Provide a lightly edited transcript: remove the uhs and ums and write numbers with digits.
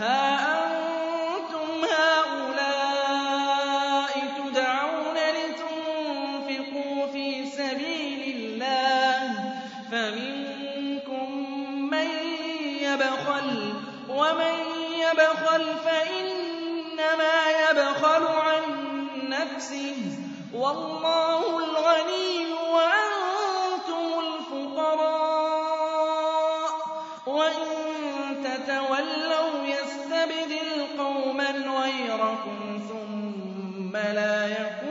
هَا أَنتُمْ هَٰؤُلَاءِ تُدْعَوْنَ لِتُنفِقُوا فِي سَبِيلِ اللَّهِ فَمِنكُم مَّن يَبْخَلُ ۖ وَمَن يَبْخَلْ فَإِنَّمَا يَبْخَلُ عَن نَّفْسِهِ ۚ وَاللَّهُ الْغَنِيُّ وَأَنتُمُ الْفُقَرَاءُ ۚ وَإِن تَتَوَلَّوْا يَسْتَبْدِلْ قَوْمًا غَيْرَكُمْ ثُمَّ لَا يَكُونُوا